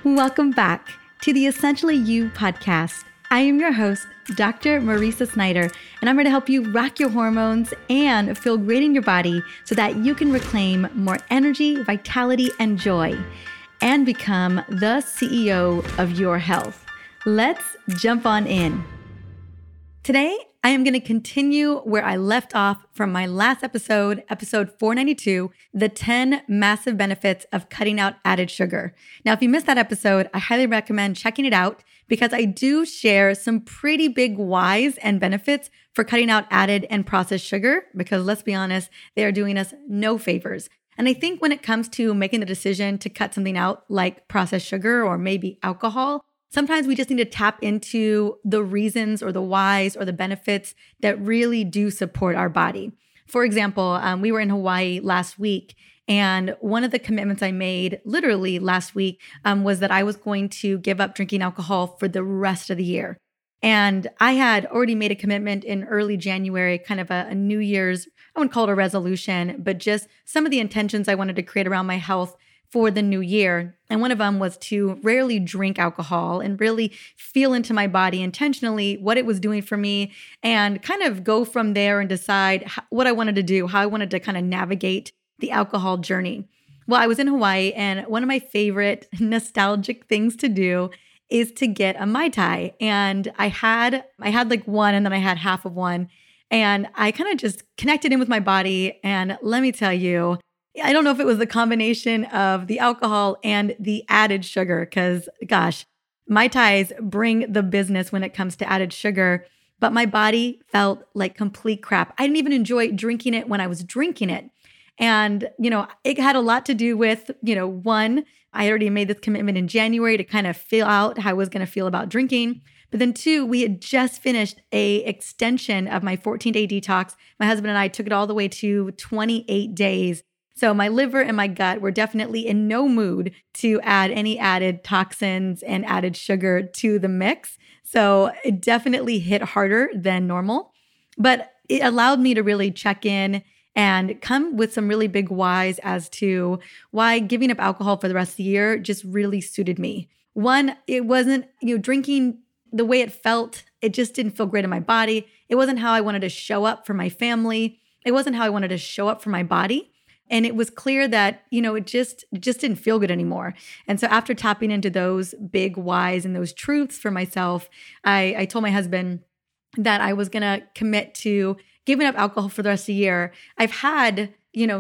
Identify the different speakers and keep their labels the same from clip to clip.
Speaker 1: Welcome back to the Essentially You podcast. I am your host, Dr. Marisa Snyder, and I'm here to help you rock your hormones and feel great in your body so that you can reclaim more energy, vitality, and joy, and become the CEO of your health. Let's jump on in. Today, I am going to continue where I left off from my last episode 492, the 10 massive benefits of cutting out added sugar. Now, if you missed that episode, I highly recommend checking it out because I do share some pretty big whys and benefits for cutting out added and processed sugar because let's be honest, they are doing us no favors. And I think when it comes to making the decision to cut something out like processed sugar or maybe alcohol, sometimes we just need to tap into the reasons or the whys or the benefits that really do support our body. For example, we were in Hawaii last week, and one of the commitments I made literally last week was that I was going to give up drinking alcohol for the rest of the year. And I had already made a commitment in early January, kind of a New Year's, I wouldn't call it a resolution, but just some of the intentions I wanted to create around my health for the new year. And one of them was to rarely drink alcohol and really feel into my body intentionally what it was doing for me and kind of go from there and decide what I wanted to do, how I wanted to kind of navigate the alcohol journey. Well, I was in Hawaii, and one of my favorite nostalgic things to do is to get a Mai Tai. And I had like one, and then I had half of one. And I kind of just connected in with my body. And let me tell you, I don't know if it was the combination of the alcohol and the added sugar, because gosh, Mai Tais bring the business when it comes to added sugar, but my body felt like complete crap. I didn't even enjoy drinking it when I was drinking it. And, it had a lot to do with, one, I already made this commitment in January to kind of feel out how I was going to feel about drinking. But then two, we had just finished a extension of my 14-day detox. My husband and I took it all the way to 28 days. So my liver and my gut were definitely in no mood to add any added toxins and added sugar to the mix. So it definitely hit harder than normal, but it allowed me to really check in and come with some really big whys as to why giving up alcohol for the rest of the year just really suited me. One, it wasn't, drinking the way it felt. It just didn't feel great in my body. It wasn't how I wanted to show up for my family. It wasn't how I wanted to show up for my body. And it was clear that, it just didn't feel good anymore. And so after tapping into those big whys and those truths for myself, I told my husband that I was going to commit to giving up alcohol for the rest of the year. I've had,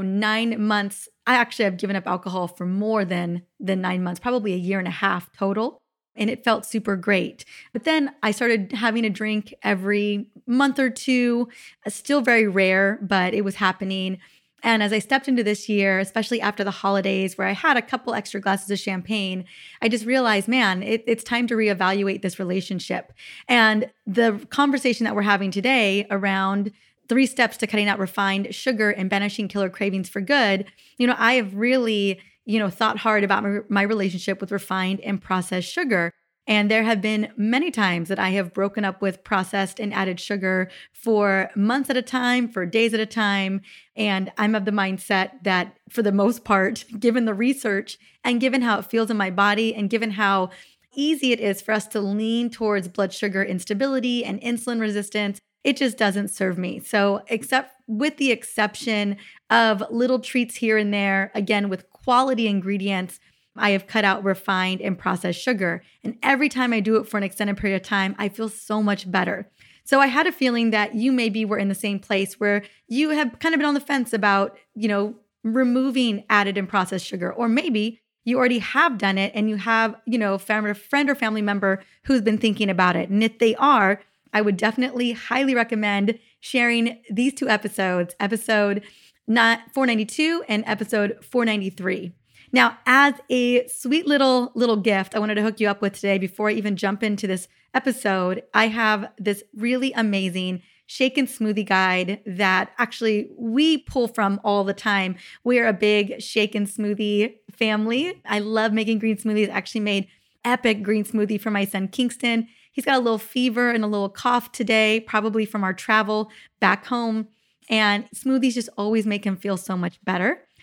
Speaker 1: 9 months. I actually have given up alcohol for more than 9 months, probably a year and a half total. And it felt super great. But then I started having a drink every month or two, still very rare, but it was happening. And as I stepped into this year, especially after the holidays where I had a couple extra glasses of champagne, I just realized, man, it's time to reevaluate this relationship. And the conversation that we're having today around 3 steps to cutting out refined sugar and banishing killer cravings for good, I have really, thought hard about my relationship with refined and processed sugar. And there have been many times that I have broken up with processed and added sugar for months at a time, for days at a time. And I'm of the mindset that for the most part, given the research and given how it feels in my body and given how easy it is for us to lean towards blood sugar instability and insulin resistance, it just doesn't serve me. So except with the exception of little treats here and there, again, with quality ingredients, I have cut out refined and processed sugar. And every time I do it for an extended period of time, I feel so much better. So I had a feeling that you maybe were in the same place where you have kind of been on the fence about, removing added and processed sugar. Or maybe you already have done it and you have, a friend or family member who's been thinking about it. And if they are, I would definitely highly recommend sharing these 2 episodes, episode 492 and episode 493. Now, as a sweet little gift I wanted to hook you up with today before I even jump into this episode, I have this really amazing shake and smoothie guide that actually we pull from all the time. We're a big shake and smoothie family. I love making green smoothies. I actually made epic green smoothie for my son, Kingston. He's got a little fever and a little cough today, probably from our travel back home. And smoothies just always make him feel so much better.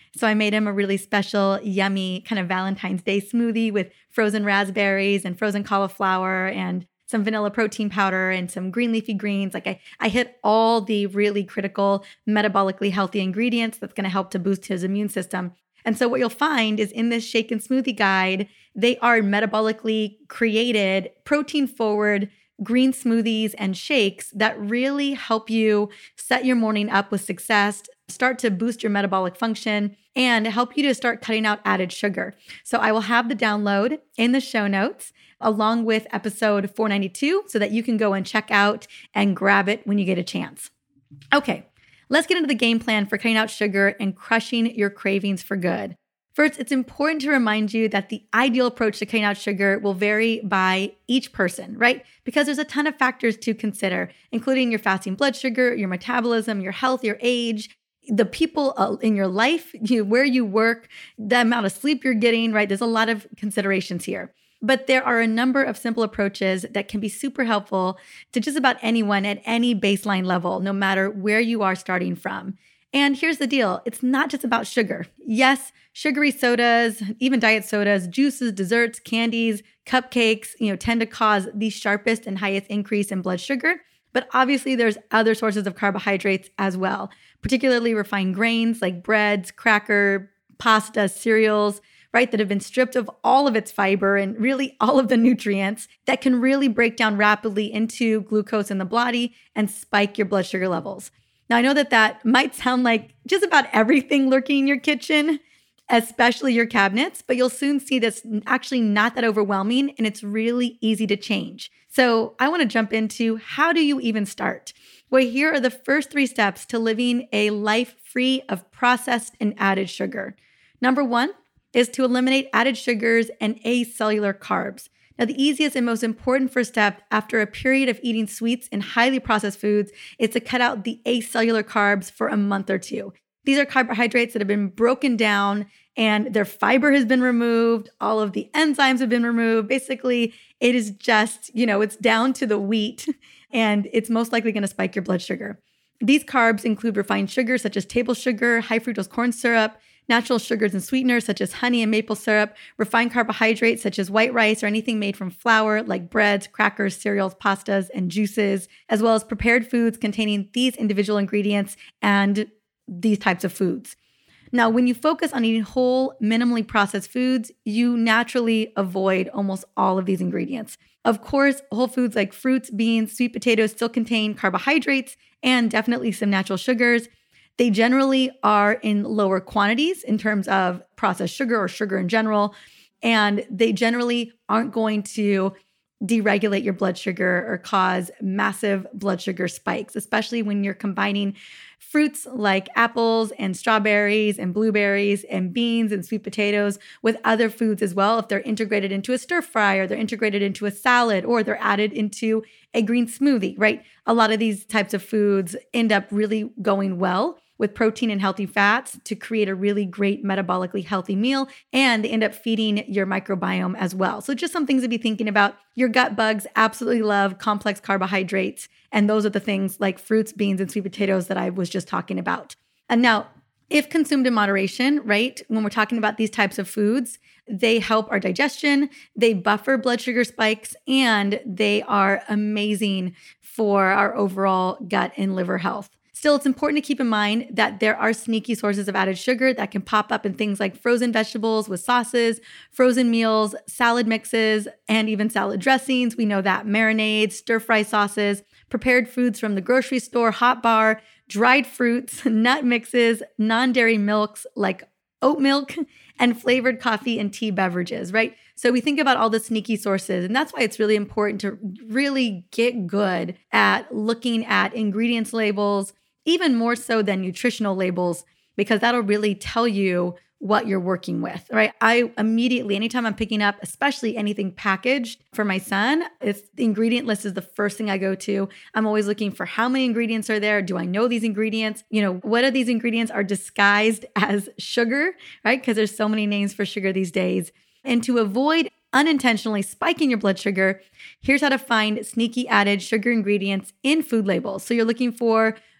Speaker 1: So I made him a really special, yummy kind of Valentine's Day smoothie with frozen raspberries and frozen cauliflower and some vanilla protein powder and some green leafy greens. Like I hit all the really critical metabolically healthy ingredients that's going to help to boost his immune system. And so what you'll find is in this shake and smoothie guide, they are metabolically created, protein-forward green smoothies and shakes that really help you set your morning up with success, start to boost your metabolic function, and help you to start cutting out added sugar. So I will have the download in the show notes along with episode 492 so that you can go and check out and grab it when you get a chance. Okay, let's get into the game plan for cutting out sugar and crushing your cravings for good. First, it's important to remind you that the ideal approach to cutting out sugar will vary by each person, right? Because there's a ton of factors to consider, including your fasting blood sugar, your metabolism, your health, your age, the people in your life, where you work, the amount of sleep you're getting, right? There's a lot of considerations here. But there are a number of simple approaches that can be super helpful to just about anyone at any baseline level, no matter where you are starting from. And here's the deal. It's not just about sugar. Yes, sugary sodas, even diet sodas, juices, desserts, candies, cupcakes, tend to cause the sharpest and highest increase in blood sugar. But obviously there's other sources of carbohydrates as well, particularly refined grains like breads, cracker, pasta, cereals, right, that have been stripped of all of its fiber and really all of the nutrients that can really break down rapidly into glucose in the body and spike your blood sugar levels. Now, I know that might sound like just about everything lurking in your kitchen, especially your cabinets, but you'll soon see that's actually not that overwhelming and it's really easy to change. So I want to jump into how do you even start? Well, here are the first 3 steps to living a life free of processed and added sugar. Number 1 is to eliminate added sugars and acellular carbs. Now, the easiest and most important first step after a period of eating sweets and highly processed foods is to cut out the acellular carbs for a month or 2. These are carbohydrates that have been broken down and their fiber has been removed. All of the enzymes have been removed. Basically, it is just, it's down to the wheat and it's most likely going to spike your blood sugar. These carbs include refined sugars such as table sugar, high fructose corn syrup, natural sugars and sweeteners such as honey and maple syrup, refined carbohydrates such as white rice or anything made from flour like breads, crackers, cereals, pastas, and juices, as well as prepared foods containing these individual ingredients and these types of foods. Now, when you focus on eating whole, minimally processed foods, you naturally avoid almost all of these ingredients. Of course, whole foods like fruits, beans, sweet potatoes still contain carbohydrates and definitely some natural sugars. They generally are in lower quantities in terms of processed sugar or sugar in general, and they generally aren't going to deregulate your blood sugar or cause massive blood sugar spikes, especially when you're combining fruits like apples and strawberries and blueberries and beans and sweet potatoes with other foods as well. If they're integrated into a stir fry or they're integrated into a salad or they're added into a green smoothie, right? A lot of these types of foods end up really going well with protein and healthy fats to create a really great metabolically healthy meal, and they end up feeding your microbiome as well. So just some things to be thinking about. Your gut bugs absolutely love complex carbohydrates, and those are the things like fruits, beans, and sweet potatoes that I was just talking about. And now, if consumed in moderation, right, when we're talking about these types of foods, they help our digestion, they buffer blood sugar spikes, and they are amazing for our overall gut and liver health. Still, it's important to keep in mind that there are sneaky sources of added sugar that can pop up in things like frozen vegetables with sauces, frozen meals, salad mixes, and even salad dressings. We know that marinades, stir-fry sauces, prepared foods from the grocery store, hot bar, dried fruits, nut mixes, non-dairy milks like oat milk, and flavored coffee and tea beverages, right? So we think about all the sneaky sources, and that's why it's really important to really get good at looking at ingredients labels, even more so than nutritional labels, because that'll really tell you what you're working with, right? I immediately, anytime I'm picking up, especially anything packaged for my son, the ingredient list is the first thing I go to. I'm always looking for how many ingredients are there. Do I know these ingredients? What are these ingredients are disguised as sugar, right? Because there's so many names for sugar these days. And to avoid unintentionally spiking your blood sugar, here's how to find sneaky added sugar ingredients in food labels. So you're looking for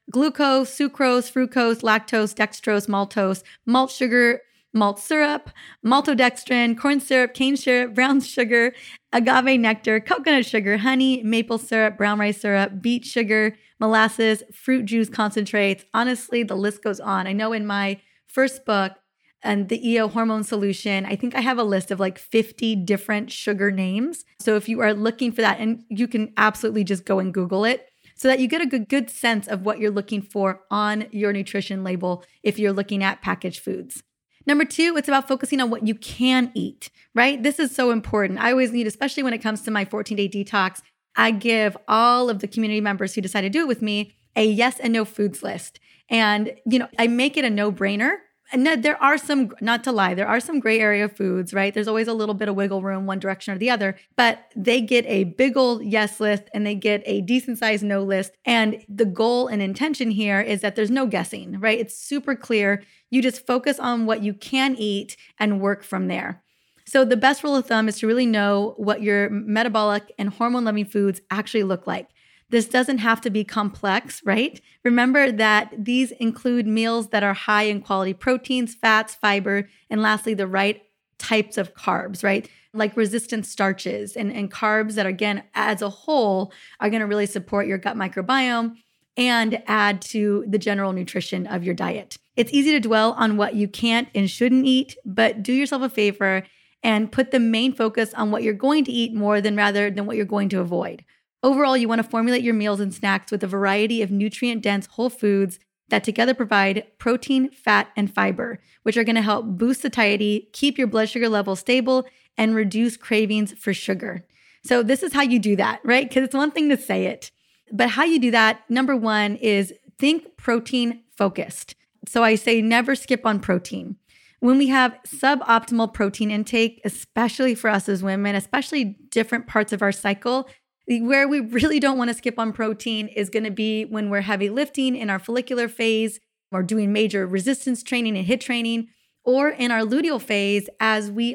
Speaker 1: glucose, sucrose, fructose, lactose, dextrose, maltose, malt sugar, malt syrup, maltodextrin, corn syrup, cane syrup, brown sugar, agave nectar, coconut sugar, honey, maple syrup, brown rice syrup, beet sugar, molasses, fruit juice concentrates. Honestly, the list goes on. I know in my first book, and the EO hormone solution, I think I have a list of like 50 different sugar names. So if you are looking for that, and you can absolutely just go and Google it so that you get a good sense of what you're looking for on your nutrition label if you're looking at packaged foods. Number 2, it's about focusing on what you can eat, right? This is so important. I always need, especially when it comes to my 14-day detox, I give all of the community members who decide to do it with me a yes and no foods list. And, I make it a no-brainer. And there are some, not to lie, there are some gray area foods, right? There's always a little bit of wiggle room one direction or the other, but they get a big old yes list and they get a decent sized no list. And the goal and intention here is that there's no guessing, right? It's super clear. You just focus on what you can eat and work from there. So the best rule of thumb is to really know what your metabolic and hormone-loving foods actually look like. This doesn't have to be complex, right? Remember that these include meals that are high in quality proteins, fats, fiber, and lastly, the right types of carbs, right? Like resistant starches and carbs that, again, as a whole, are going to really support your gut microbiome and add to the general nutrition of your diet. It's easy to dwell on what you can't and shouldn't eat, but do yourself a favor and put the main focus on what you're going to eat more than rather than what you're going to avoid. Overall, you want to formulate your meals and snacks with a variety of nutrient-dense whole foods that together provide protein, fat, and fiber, which are going to help boost satiety, keep your blood sugar level stable, and reduce cravings for sugar. So this is how you do that, right? Because it's one thing to say it, but how you do that, number 1 is think protein focused. So I say never skip on protein. When we have suboptimal protein intake, especially for us as women, especially different parts of our cycle, where we really don't want to skip on protein is going to be when we're heavy lifting in our follicular phase or doing major resistance training and HIIT training, or in our luteal phase as we're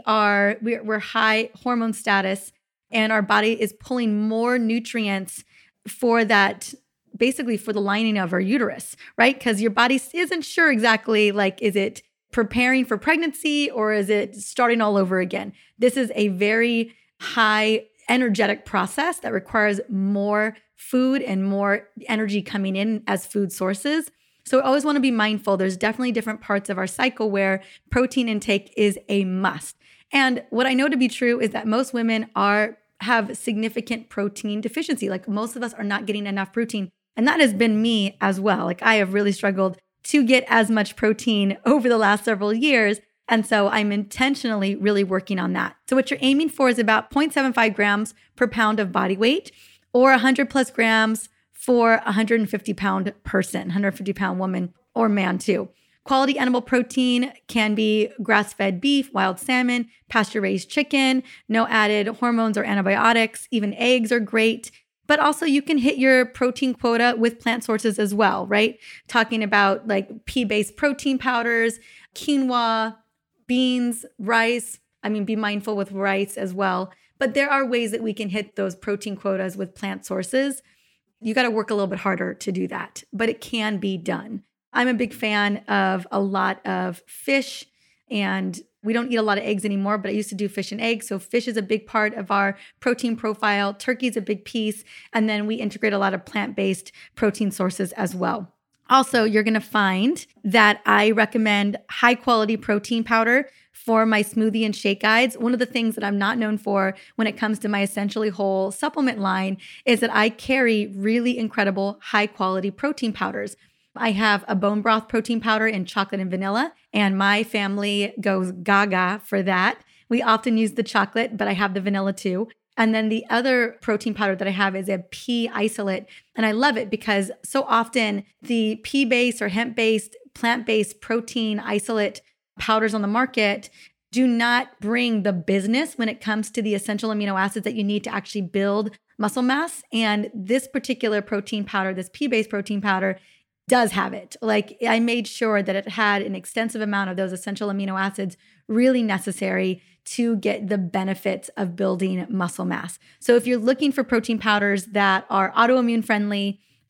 Speaker 1: high hormone status and our body is pulling more nutrients for that, basically for the lining of our uterus, right? Because your body isn't sure exactly, like, is it preparing for pregnancy or is it starting all over again? This is a very high energetic process that requires more food and more energy coming in as food sources. So I always want to be mindful. There's definitely different parts of our cycle where protein intake is a must. And what I know to be true is that most women have significant protein deficiency. Like most of us are not getting enough protein. And that has been me as well. Like I have really struggled to get as much protein over the last several years. And so I'm intentionally really working on that. So what you're aiming for is about 0.75 grams per pound of body weight, or 100 plus grams for a 150 pound person, 150 pound woman or man too. Quality animal protein can be grass-fed beef, wild salmon, pasture-raised chicken, no added hormones or antibiotics. Even eggs are great. But also you can hit your protein quota with plant sources as well, right? Talking about like pea-based protein powders, quinoa, beans, rice. Be mindful with rice as well. But there are ways that we can hit those protein quotas with plant sources. You got to work a little bit harder to do that, but it can be done. I'm a big fan of a lot of fish, and we don't eat a lot of eggs anymore, but I used to do fish and eggs. So fish is a big part of our protein profile. Turkey is a big piece. And then we integrate a lot of plant-based protein sources as well. Also, you're going to find that I recommend high quality protein powder for my smoothie and shake guides. One of the things that I'm not known for when it comes to my Essentially Whole supplement line is that I carry really incredible high quality protein powders. I have a bone broth protein powder in chocolate and vanilla, and my family goes gaga for that. We often use the chocolate, but I have the vanilla too. And then the other protein powder that I have is a pea isolate. And I love it because so often the pea-based or hemp-based, plant-based protein isolate powders on the market do not bring the business when it comes to the essential amino acids that you need to actually build muscle mass. And this particular protein powder, this pea-based protein powder, does have it. Like I made sure that it had an extensive amount of those essential amino acids really necessary to get the benefits of building muscle mass. So if you're looking for protein powders that are autoimmune friendly,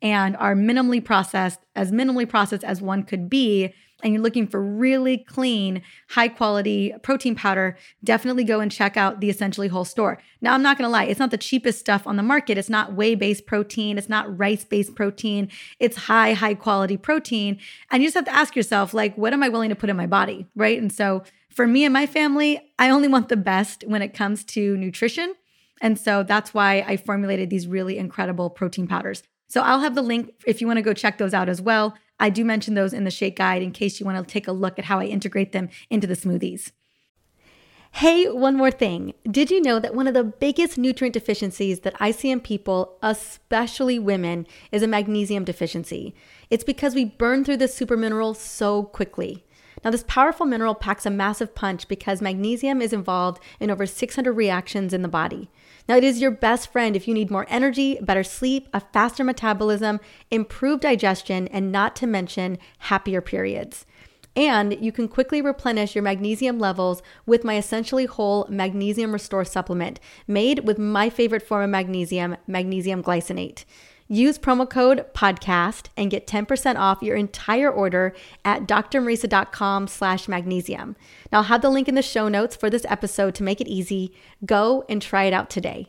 Speaker 1: and are minimally processed as one could be, and you're looking for really clean, high quality protein powder, definitely go and check out the Essentially Whole store. Now, I'm not going to lie, it's not the cheapest stuff on the market. It's not whey-based protein. It's not rice-based protein. It's high quality protein. And you just have to ask yourself, like, what am I willing to put in my body, right? And so for me and my family, I only want the best when it comes to nutrition. And so that's why I formulated these really incredible protein powders. So I'll have the link if you want to go check those out as well. I do mention those in the shake guide in case you want to take a look at how I integrate them into the smoothies. Hey, one more thing. Did you know that one of the biggest nutrient deficiencies that I see in people, especially women, is a magnesium deficiency? It's because we burn through this super mineral so quickly. Now, this powerful mineral packs a massive punch because magnesium is involved in over 600 reactions in the body. Now, it is your best friend if you need more energy, better sleep, a faster metabolism, improved digestion, and not to mention happier periods. And you can quickly replenish your magnesium levels with my Essentially Whole Magnesium Restore supplement, made with my favorite form of magnesium, magnesium glycinate. Use promo code podcast and get 10% off your entire order at drmarisa.com/magnesium. Now, I'll have the link in the show notes for this episode to make it easy. Go and try it out today.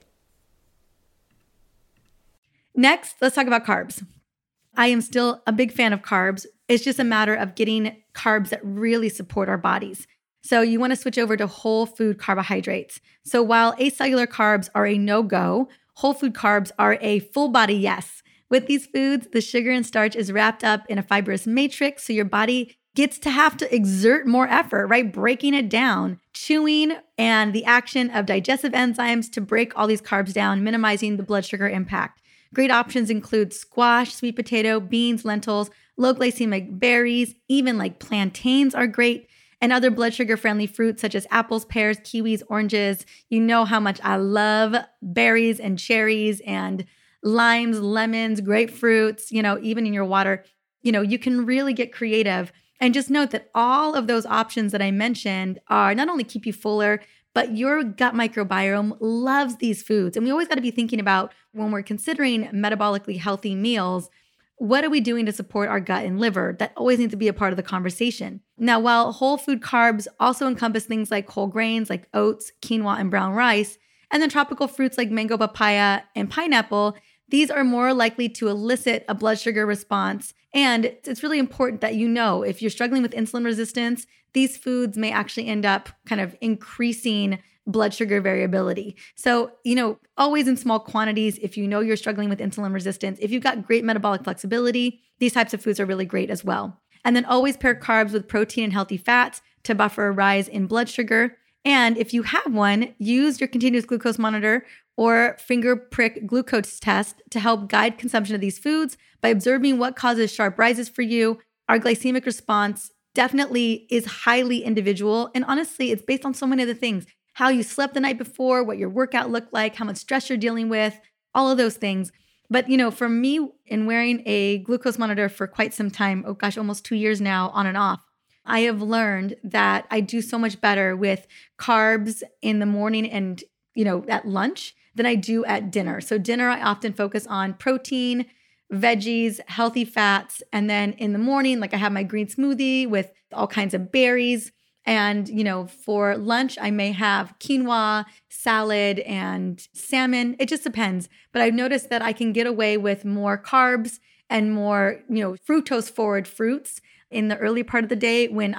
Speaker 1: Next, let's talk about carbs. I am still a big fan of carbs. It's just a matter of getting carbs that really support our bodies. So you want to switch over to whole food carbohydrates. So while acellular carbs are a no-go, whole food carbs are a full body yes. With these foods, the sugar and starch is wrapped up in a fibrous matrix, so your body gets to have to exert more effort, right? Breaking it down, chewing, and the action of digestive enzymes to break all these carbs down, minimizing the blood sugar impact. Great options include squash, sweet potato, beans, lentils, low glycemic berries, even like plantains are great, and other blood sugar friendly fruits such as apples, pears, kiwis, oranges. You know how much I love berries and cherries and limes, lemons, grapefruits, even in your water. You can really get creative. And just note that all of those options that I mentioned are not only keep you fuller, but your gut microbiome loves these foods. And we always got to be thinking about, when we're considering metabolically healthy meals, what are we doing to support our gut and liver? That always needs to be a part of the conversation. Now, while whole food carbs also encompass things like whole grains like oats, quinoa, and brown rice, and then tropical fruits like mango, papaya, and pineapple, these are more likely to elicit a blood sugar response. And it's really important that if you're struggling with insulin resistance, these foods may actually end up kind of increasing blood sugar variability. So, always in small quantities, if you're struggling with insulin resistance, if you've got great metabolic flexibility, these types of foods are really great as well. And then always pair carbs with protein and healthy fats to buffer a rise in blood sugar. And if you have one, use your continuous glucose monitor or finger prick glucose test to help guide consumption of these foods by observing what causes sharp rises for you. Our glycemic response definitely is highly individual. And honestly, it's based on so many other things: how you slept the night before, what your workout looked like, how much stress you're dealing with, all of those things. But, for me, in wearing a glucose monitor for quite some time, almost 2 years now, on and off, I have learned that I do so much better with carbs in the morning and, at lunch than I do at dinner. So dinner, I often focus on protein, veggies, healthy fats. And then in the morning, I have my green smoothie with all kinds of berries. And, for lunch, I may have quinoa, salad, and salmon. It just depends. But I've noticed that I can get away with more carbs and more, fructose-forward fruits in the early part of the day when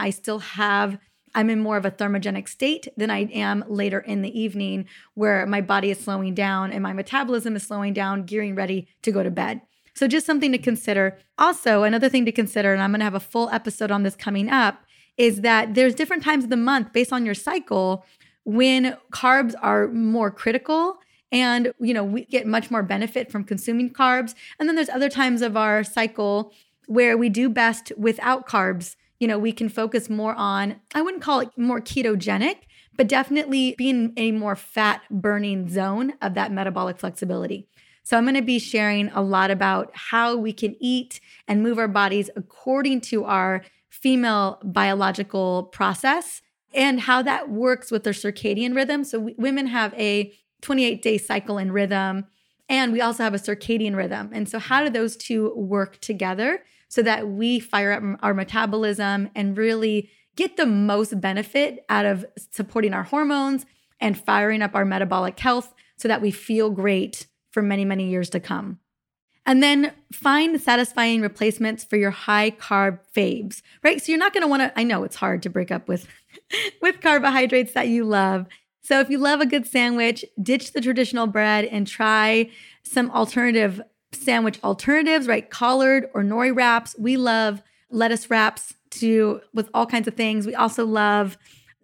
Speaker 1: I'm in more of a thermogenic state than I am later in the evening, where my body is slowing down and my metabolism is slowing down, gearing ready to go to bed. So just something to consider. Also, another thing to consider, and I'm going to have a full episode on this coming up, is that there's different times of the month based on your cycle when carbs are more critical and, we get much more benefit from consuming carbs. And then there's other times of our cycle where we do best without carbs. We can focus more on, I wouldn't call it more ketogenic, but definitely being a more fat burning zone of that metabolic flexibility. So I'm going to be sharing a lot about how we can eat and move our bodies according to our female biological process and how that works with their circadian rhythm. So women have a 28-day cycle and rhythm. And we also have a circadian rhythm. And so how do those two work together so that we fire up our metabolism and really get the most benefit out of supporting our hormones and firing up our metabolic health so that we feel great for many, many years to come. And then find satisfying replacements for your high carb faves, right? So you're not going to want to, I know it's hard to break up with, with carbohydrates that you love. So if you love a good sandwich, ditch the traditional bread and try some alternative sandwich alternatives, right? Collard or nori wraps. We love lettuce wraps with all kinds of things. We also love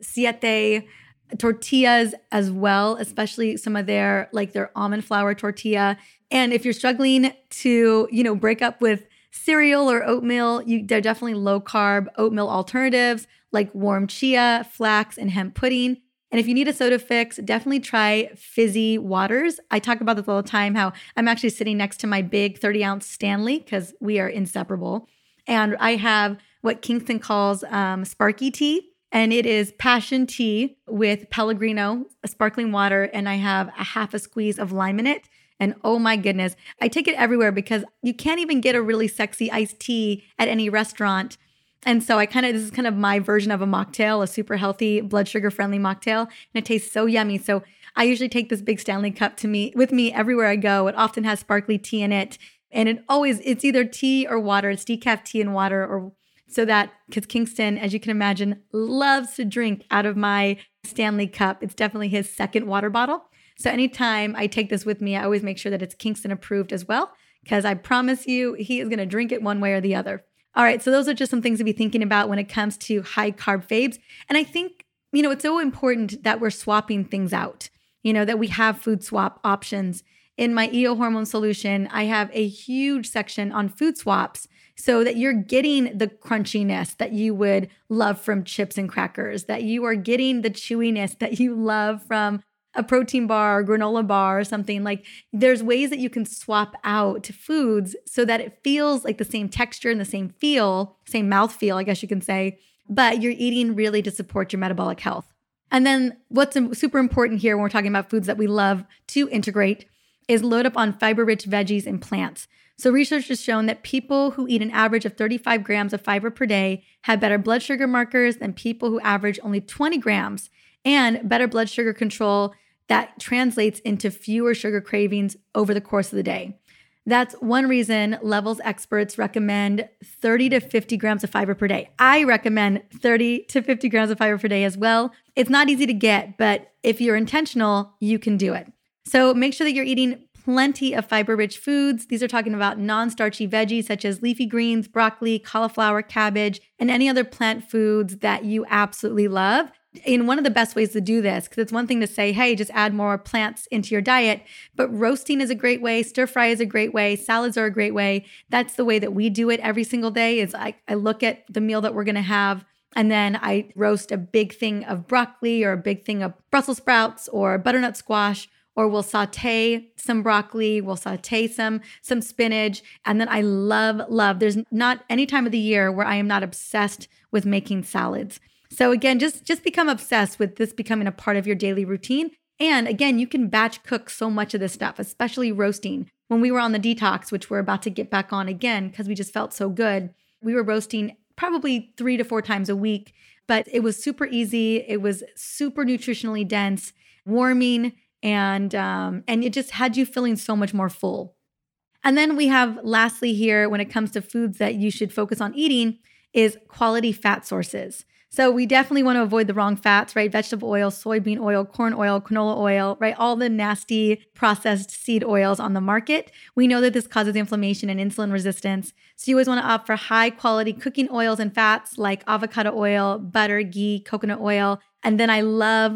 Speaker 1: siete tortillas as well, especially some of their almond flour tortilla. And if you're struggling to, break up with cereal or oatmeal, they're definitely low carb oatmeal alternatives like warm chia, flax, and hemp pudding. And if you need a soda fix, definitely try fizzy waters. I talk about this all the time, how I'm actually sitting next to my big 30-ounce Stanley because we are inseparable. And I have what Kingston calls Sparky tea. And it is passion tea with Pellegrino, a sparkling water, and I have a half a squeeze of lime in it. And oh my goodness, I take it everywhere because you can't even get a really sexy iced tea at any restaurant. And so this is kind of my version of a mocktail, a super healthy, blood sugar friendly mocktail. And it tastes so yummy. So I usually take this big Stanley cup with me everywhere I go. It often has sparkly tea in it. And it's either tea or water. It's decaf tea and water because Kingston, as you can imagine, loves to drink out of my Stanley cup. It's definitely his second water bottle. So anytime I take this with me, I always make sure that it's Kingston approved as well, because I promise you, he is going to drink it one way or the other. All right, so those are just some things to be thinking about when it comes to high carb faves. And I think, it's so important that we're swapping things out, that we have food swap options. In my EO hormone solution, I have a huge section on food swaps so that you're getting the crunchiness that you would love from chips and crackers, that you are getting the chewiness that you love from a protein bar or granola bar or something. Like, there's ways that you can swap out foods so that it feels like the same texture and the same feel, same mouth feel, I guess you can say, but you're eating really to support your metabolic health. And then what's super important here when we're talking about foods that we love to integrate is load up on fiber-rich veggies and plants. So research has shown that people who eat an average of 35 grams of fiber per day have better blood sugar markers than people who average only 20 grams and better blood sugar control that translates into fewer sugar cravings over the course of the day. That's one reason Levels experts recommend 30 to 50 grams of fiber per day. I recommend 30 to 50 grams of fiber per day as well. It's not easy to get, but if you're intentional, you can do it. So make sure that you're eating plenty of fiber-rich foods. These are talking about non-starchy veggies such as leafy greens, broccoli, cauliflower, cabbage, and any other plant foods that you absolutely love. And one of the best ways to do this, because it's one thing to say, hey, just add more plants into your diet, but roasting is a great way, stir fry is a great way, salads are a great way. That's the way that we do it every single day. Is I look at the meal that we're going to have, and then I roast a big thing of broccoli or a big thing of Brussels sprouts or butternut squash, or we'll saute some broccoli, we'll saute some spinach. And then I love, there's not any time of the year where I am not obsessed with making salads. So again, just become obsessed with this becoming a part of your daily routine. And again, you can batch cook so much of this stuff, especially roasting. When we were on the detox, which we're about to get back on again because we just felt so good, we were roasting probably 3 to 4 times a week, but it was super easy. It was super nutritionally dense, warming, and it just had you feeling so much more full. And then we have lastly here, when it comes to foods that you should focus on eating, is quality fat sources. So we definitely want to avoid the wrong fats, right? Vegetable oil, soybean oil, corn oil, canola oil, right? All the nasty processed seed oils on the market. We know that this causes inflammation and insulin resistance. So you always want to opt for high quality cooking oils and fats like avocado oil, butter, ghee, coconut oil. And then I love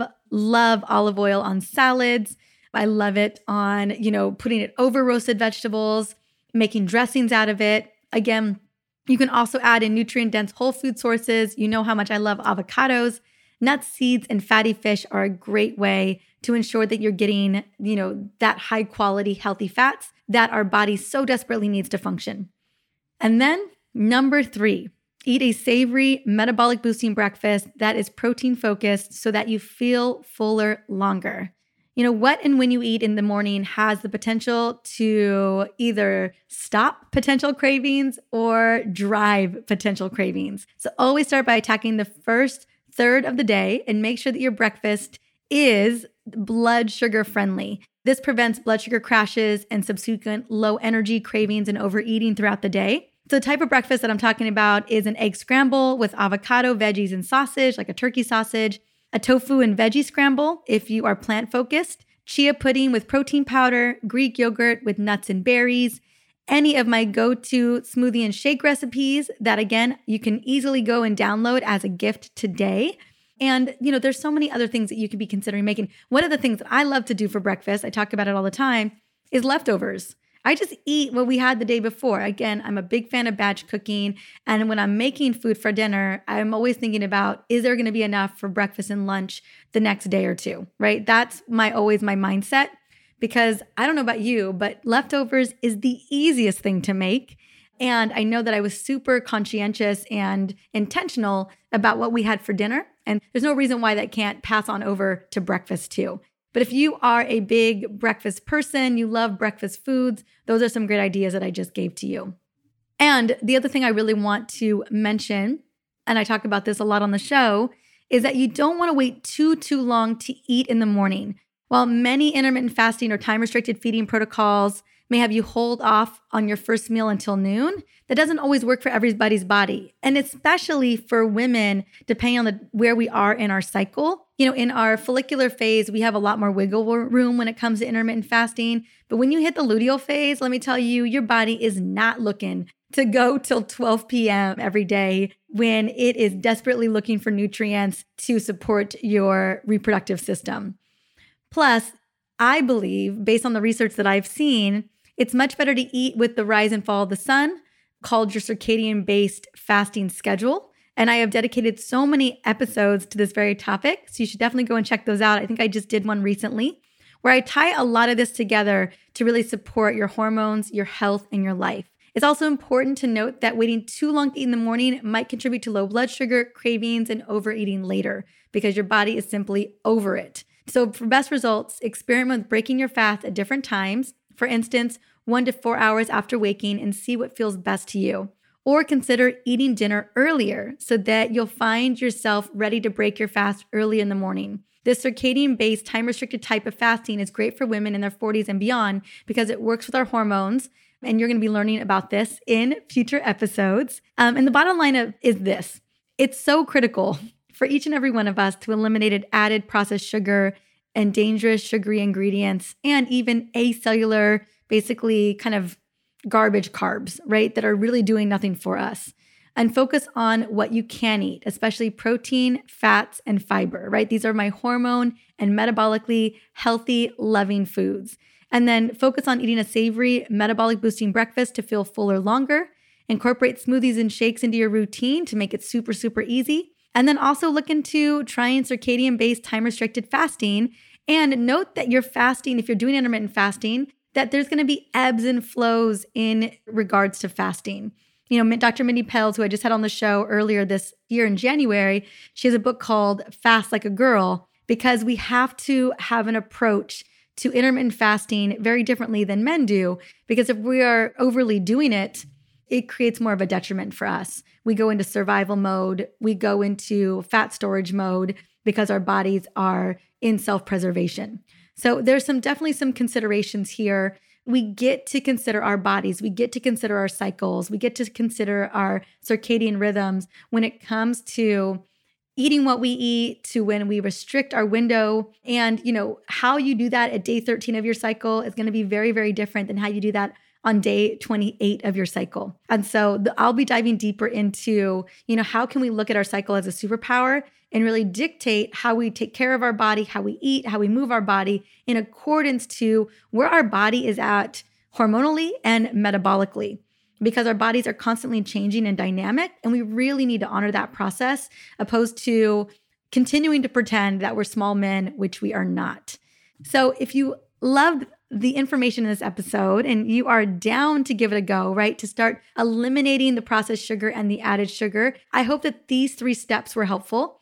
Speaker 1: olive oil on salads. I love it on, putting it over roasted vegetables, making dressings out of it. Again, you can also add in nutrient-dense whole food sources. You know how much I love avocados. Nuts, seeds, and fatty fish are a great way to ensure that you're getting, that high-quality, healthy fats that our body so desperately needs to function. And then number 3, eat a savory, metabolic-boosting breakfast that is protein-focused so that you feel fuller longer. What and when you eat in the morning has the potential to either stop potential cravings or drive potential cravings. So always start by attacking the first third of the day and make sure that your breakfast is blood sugar friendly. This prevents blood sugar crashes and subsequent low energy cravings and overeating throughout the day. So the type of breakfast that I'm talking about is an egg scramble with avocado, veggies, and sausage, like a turkey sausage, a tofu and veggie scramble if you are plant-focused, chia pudding with protein powder, Greek yogurt with nuts and berries, any of my go-to smoothie and shake recipes that, again, you can easily go and download as a gift today. And, there's so many other things that you could be considering making. One of the things that I love to do for breakfast, I talk about it all the time, is leftovers. I just eat what we had the day before. Again, I'm a big fan of batch cooking. And when I'm making food for dinner, I'm always thinking about, is there going to be enough for breakfast and lunch the next day or two, right? That's always my mindset, because I don't know about you, but leftovers is the easiest thing to make. And I know that I was super conscientious and intentional about what we had for dinner. And there's no reason why that can't pass on over to breakfast too. But if you are a big breakfast person, you love breakfast foods, those are some great ideas that I just gave to you. And the other thing I really want to mention, and I talk about this a lot on the show, is that you don't want to wait too long to eat in the morning. While many intermittent fasting or time-restricted feeding protocols may have you hold off on your first meal until noon, that doesn't always work for everybody's body. And especially for women, depending on where we are in our cycle. In our follicular phase, we have a lot more wiggle room when it comes to intermittent fasting. But when you hit the luteal phase, let me tell you, your body is not looking to go till 12 p.m. every day when it is desperately looking for nutrients to support your reproductive system. Plus, I believe, based on the research that I've seen, it's much better to eat with the rise and fall of the sun, called your circadian-based fasting schedule. And I have dedicated so many episodes to this very topic, so you should definitely go and check those out. I think I just did one recently where I tie a lot of this together to really support your hormones, your health, and your life. It's also important to note that waiting too long to eat in the morning might contribute to low blood sugar, cravings, and overeating later because your body is simply over it. So for best results, experiment with breaking your fast at different times. For instance, 1 to 4 hours after waking, and see what feels best to you. Or consider eating dinner earlier so that you'll find yourself ready to break your fast early in the morning. This circadian-based, time-restricted type of fasting is great for women in their 40s and beyond because it works with our hormones, and you're going to be learning about this in future episodes. And the bottom line is this. It's so critical for each and every one of us to eliminate added processed sugar and dangerous sugary ingredients and even acellular, basically kind of garbage carbs, right, that are really doing nothing for us. And focus on what you can eat, especially protein, fats, and fiber, right? These are my hormone and metabolically healthy, loving foods. And then focus on eating a savory, metabolic boosting breakfast to feel fuller longer. Incorporate smoothies and shakes into your routine to make it super, super easy. And then also look into trying circadian-based time-restricted fasting. And note that you're fasting, if you're doing intermittent fasting, that there's going to be ebbs and flows in regards to fasting. Dr. Mindy Pelz, who I just had on the show earlier this year in January, she has a book called Fast Like a Girl, because we have to have an approach to intermittent fasting very differently than men do. Because if we are overly doing it, it creates more of a detriment for us. We go into survival mode. We go into fat storage mode because our bodies are in self-preservation. So there's definitely some considerations here. We get to consider our bodies. We get to consider our cycles. We get to consider our circadian rhythms when it comes to eating what we eat, to when we restrict our window. And, how you do that at day 13 of your cycle is going to be very, very different than how you do that on day 28 of your cycle. And so I'll be diving deeper into, how can we look at our cycle as a superpower and really dictate how we take care of our body, how we eat, how we move our body in accordance to where our body is at hormonally and metabolically, because our bodies are constantly changing and dynamic. And we really need to honor that process opposed to continuing to pretend that we're small men, which we are not. So if you loved the information in this episode and you are down to give it a go, right, to start eliminating the processed sugar and the added sugar, I hope that these 3 steps were helpful.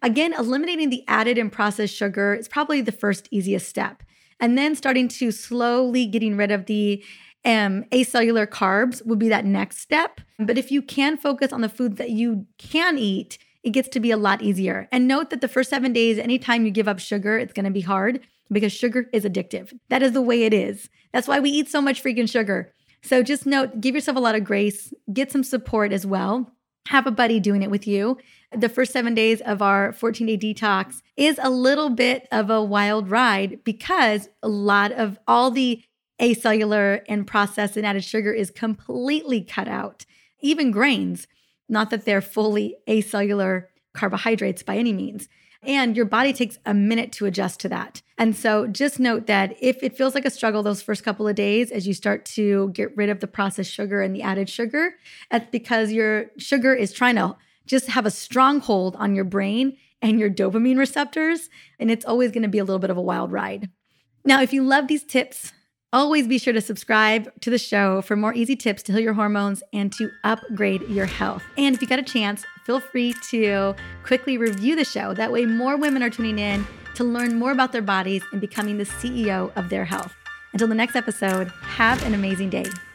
Speaker 1: Again, eliminating the added and processed sugar is probably the first easiest step. And then starting to slowly getting rid of the acellular carbs would be that next step. But if you can focus on the food that you can eat, it gets to be a lot easier. And note that the first 7 days, anytime you give up sugar, it's going to be hard because sugar is addictive. That is the way it is. That's why we eat so much freaking sugar. So just note, give yourself a lot of grace, get some support as well. Have a buddy doing it with you. The first 7 days of our 14-day detox is a little bit of a wild ride because a lot of all the acellular and processed and added sugar is completely cut out. Even grains, not that they're fully acellular carbohydrates by any means. And your body takes a minute to adjust to that. And so just note that if it feels like a struggle those first couple of days as you start to get rid of the processed sugar and the added sugar, that's because your sugar is trying to just have a stronghold on your brain and your dopamine receptors. And it's always going to be a little bit of a wild ride. Now, if you love these tips, always be sure to subscribe to the show for more easy tips to heal your hormones and to upgrade your health. And if you got a chance, feel free to quickly review the show. That way more women are tuning in to learn more about their bodies and becoming the CEO of their health. Until the next episode, have an amazing day.